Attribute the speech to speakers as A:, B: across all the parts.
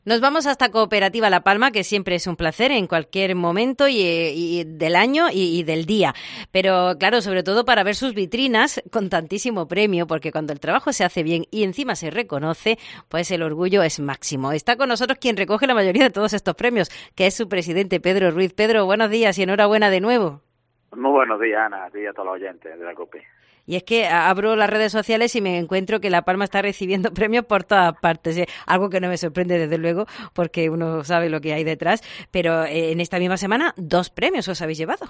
A: Nos vamos hasta Cooperativa La Palma, que siempre es un placer en cualquier momento y del año y del día. Pero claro, sobre todo para ver sus vitrinas con tantísimo premio, porque cuando el trabajo se hace bien y encima se reconoce, pues el orgullo es máximo. Está con nosotros quien recoge la mayoría de todos estos premios, que es su presidente, Pedro Ruiz. Pedro, buenos días y enhorabuena de nuevo.
B: Muy buenos días, Ana, a ti y a todos los oyentes de la COPE.
A: Y es que abro las redes sociales y me encuentro que La Palma está recibiendo premios por todas partes. Algo que no me sorprende, desde luego, porque uno sabe lo que hay detrás. Pero en esta misma semana, 2 premios os habéis llevado.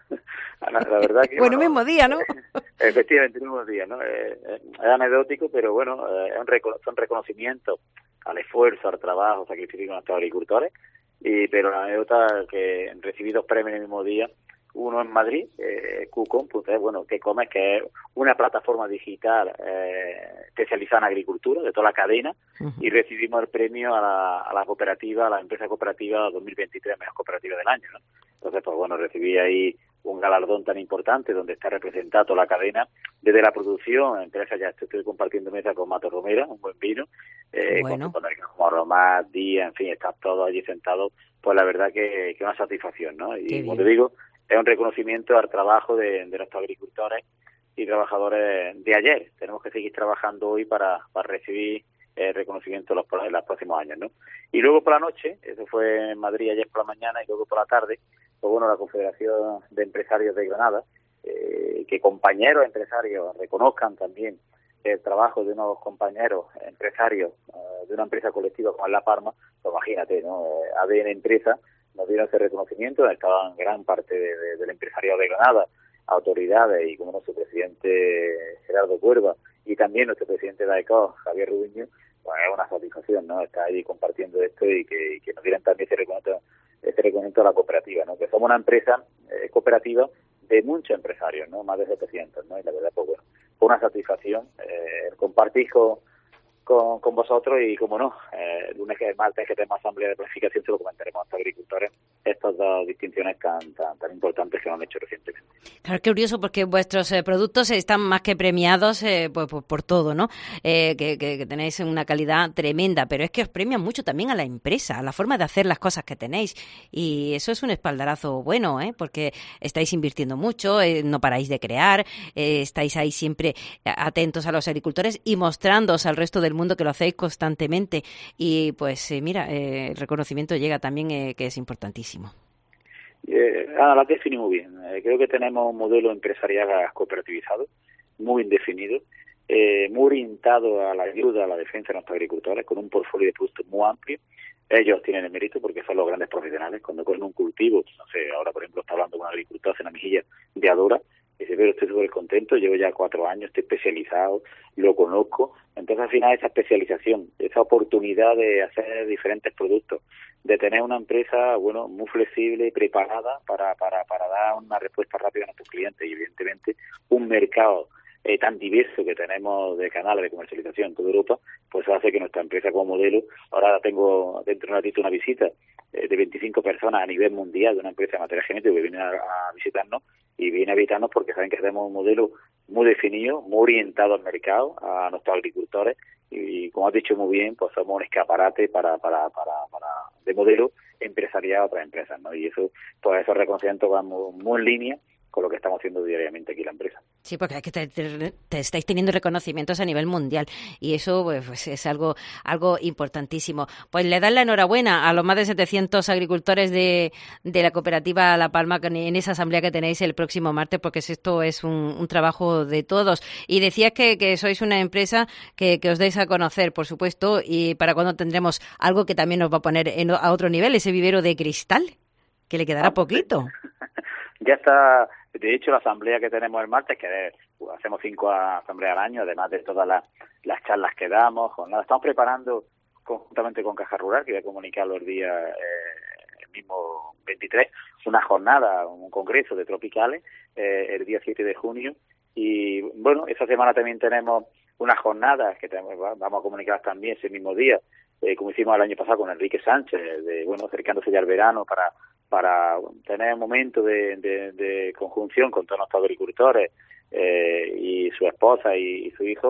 B: La verdad que...
A: bueno, mismo día, ¿no?
B: Efectivamente, el mismo día, ¿no? Es anecdótico, pero bueno, son reconocimientos al esfuerzo, al trabajo, sacrificio de nuestros agricultores. Pero la anécdota que recibí 2 premios en el mismo día. Uno en Madrid, QCOM.es, bueno, que comes, que es una plataforma digital especializada en agricultura, de toda la cadena, y recibimos el premio a la cooperativa, a la empresa cooperativa 2023, mejor cooperativa del año, ¿no? Entonces, pues bueno, recibí ahí un galardón tan importante donde está representada toda la cadena, desde la producción, empresa, ya estoy compartiendo mesa con Mato Romera, un buen vino,
A: bueno.
B: con como Romás, Díaz, en fin, están todos allí sentados, pues la verdad que una satisfacción, ¿no? Y como te digo, es un reconocimiento al trabajo de nuestros agricultores y trabajadores de ayer. Tenemos que seguir trabajando hoy para recibir reconocimiento en los próximos años, ¿no? Y luego por la noche, eso fue en Madrid ayer por la mañana, y luego por la tarde, pues bueno, la Confederación de Empresarios de Granada, que compañeros empresarios reconozcan también el trabajo de unos compañeros empresarios de una empresa colectiva como es La Palma, pues imagínate, ¿no? ADN Empresa nos dieron ese reconocimiento, estaban gran parte del empresariado de Granada, autoridades y, como no, su presidente Gerardo Cuerva, y también nuestro presidente de AECO, Javier Rubiño. Pues es una satisfacción, ¿no? Estar ahí compartiendo esto y que nos dieran también ese reconocimiento a la cooperativa, ¿no? Que somos una empresa cooperativa de muchos empresarios, ¿no? Más de 700, ¿no? Y la verdad, pues bueno, fue una satisfacción compartir con vosotros y, como no, el lunes que es martes, que tenemos asamblea de planificación, se lo comentaremos a los agricultores, estas 2 distinciones tan importantes que nos han hecho recientemente.
A: Claro, qué curioso, porque vuestros productos están más que premiados por todo, ¿no? Que tenéis una calidad tremenda, pero es que os premian mucho también a la empresa, a la forma de hacer las cosas que tenéis, y eso es un espaldarazo bueno, porque estáis invirtiendo mucho, no paráis de crear, estáis ahí siempre atentos a los agricultores y mostrándoos al resto del mundo que lo hacéis constantemente, y pues mira, el reconocimiento llega también, que es importantísimo.
B: Ana, la define muy bien. Creo que tenemos un modelo empresarial cooperativizado, muy indefinido, muy orientado a la ayuda, a la defensa de nuestros agricultores, con un portfolio de productos muy amplio. Ellos tienen el mérito porque son los grandes profesionales. Cuando cogen un cultivo, no sé, ahora por ejemplo está hablando con un agricultor en la mejilla de Adora, y dice, pero estoy súper contento, llevo ya 4 años, estoy especializado, lo conozco. Entonces, al final, esa especialización, esa oportunidad de hacer diferentes productos, de tener una empresa, bueno, muy flexible y preparada para dar una respuesta rápida a nuestros clientes, y evidentemente un mercado tan diverso que tenemos de canales de comercialización en toda Europa, pues hace que nuestra empresa como modelo, ahora tengo dentro de un ratito una visita de 25 personas a nivel mundial de una empresa de material genético que viene a visitarnos, y viene a visitarnos porque saben que tenemos un modelo muy definido, muy orientado al mercado, a nuestros agricultores, y como has dicho muy bien, pues somos un escaparate de modelo empresarial a otras empresas, ¿no? Y eso, pues esos reconocimientos van muy en línea con lo que estamos haciendo diariamente aquí en la empresa.
A: Sí, porque es que te estáis teniendo reconocimientos a nivel mundial, y eso pues es algo importantísimo. Pues le dan la enhorabuena a los más de 700 agricultores de la cooperativa La Palma en esa asamblea que tenéis el próximo martes, porque esto es un trabajo de todos. Y decías que sois una empresa que os deis a conocer, por supuesto, y para cuando tendremos algo que también nos va a poner a otro nivel, ese vivero de cristal, que le quedará poquito.
B: Ya está. De hecho, la asamblea que tenemos el martes, que hacemos 5 asambleas al año, además de todas las charlas que damos, jornadas, estamos preparando conjuntamente con Caja Rural, que voy a comunicarlo el día el mismo 23, una jornada, un congreso de tropicales, el día 7 de junio. Y bueno, esa semana también tenemos unas jornadas que vamos a comunicar también ese mismo día, como hicimos el año pasado con Enrique Sánchez, acercándose ya al verano para tener un momento de conjunción con todos nuestros agricultores y su esposa y su hijo,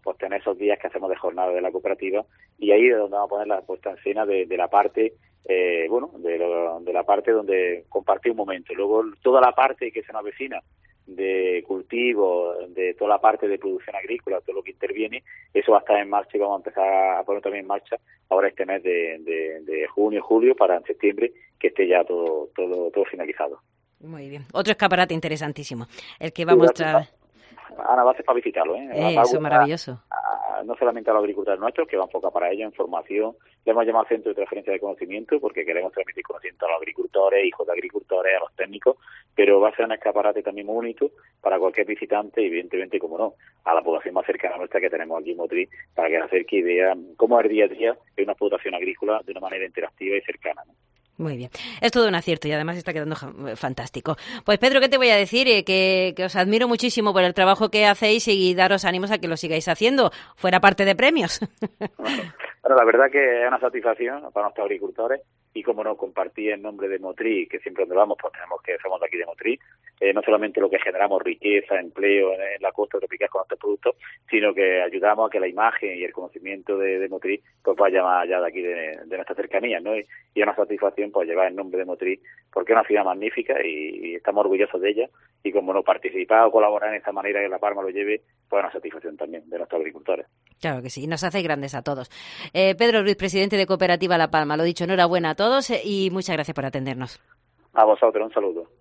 B: pues tener esos días que hacemos de jornada de la cooperativa, y ahí es donde vamos a poner la puesta en escena de la parte, de la parte donde compartir un momento. Luego toda la parte que se nos avecina de cultivo, de toda la parte de producción agrícola, todo lo que interviene, eso va a estar en marcha y vamos a empezar a poner también en marcha ahora este mes de junio, julio, para en septiembre que esté ya todo finalizado.
A: Muy bien. Otro escaparate interesantísimo, el que va a mostrar...
B: Ana, va a ser para visitarlo, ¿eh?
A: Eso es maravilloso.
B: No solamente a los agricultores nuestros, que va enfocado para ello en formación, le hemos llamado Centro de Transferencia de Conocimiento, porque queremos transmitir conocimiento a los agricultores, hijos de agricultores, a los técnicos, pero va a ser un escaparate también muy bonito para cualquier visitante, y evidentemente, como no, a la población más cercana a nuestra que tenemos aquí en Motril, para que se acerque y vea cómo es el día a día de una explotación agrícola de una manera interactiva y cercana, ¿no?
A: Muy bien. Es todo un acierto y además está quedando fantástico. Pues Pedro, ¿qué te voy a decir? Que os admiro muchísimo por el trabajo que hacéis y daros ánimos a que lo sigáis haciendo, fuera parte de premios.
B: Bueno, la verdad que es una satisfacción para nuestros agricultores y, como no, compartir en nombre de Motril, que siempre donde vamos, pues tenemos que somos de aquí de Motril, no solamente lo que generamos riqueza, empleo en la costa tropical con nuestros productos, sino que ayudamos a que la imagen y el conocimiento de Motril pues vaya más allá de aquí de nuestra cercanía, ¿no? Y es una satisfacción pues llevar el nombre de Motril, porque es una ciudad magnífica y estamos orgullosos de ella, y como no, participar o colaborar en esta manera que La Palma lo lleve, pues es una satisfacción también de nuestros agricultores.
A: Claro que sí, nos hacéis grandes a todos. Pedro Ruiz, presidente de Cooperativa La Palma, lo dicho, enhorabuena a todos y muchas gracias por atendernos.
B: A vosotros, un saludo.